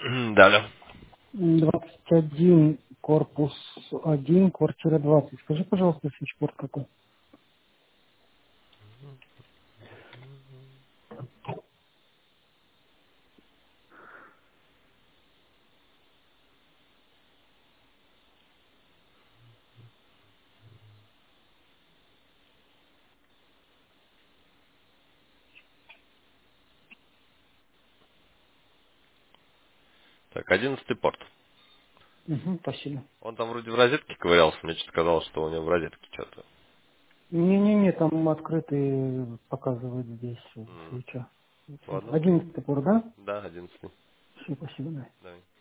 Далее. 21, корпус 1, квартира 20. Скажи, пожалуйста, свечпорт какой? Так, 11 порт. Угу, спасибо. Он там вроде в розетке ковырялся, мне что-то казалось, что у него в розетке что-то. Не-не-не, там открытый показывает здесь М, свеча. Ладно. 11 пор, да? Да, 11. Все, спасибо, да. Давай.